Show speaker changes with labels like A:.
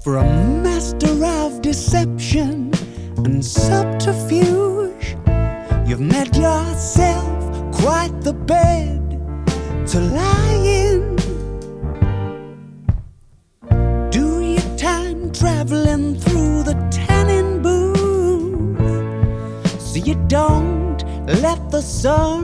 A: For a master of deception and subterfuge, you've made yourself quite the bed to lie in. Do your time traveling through the tanning booth, so you don't let the sun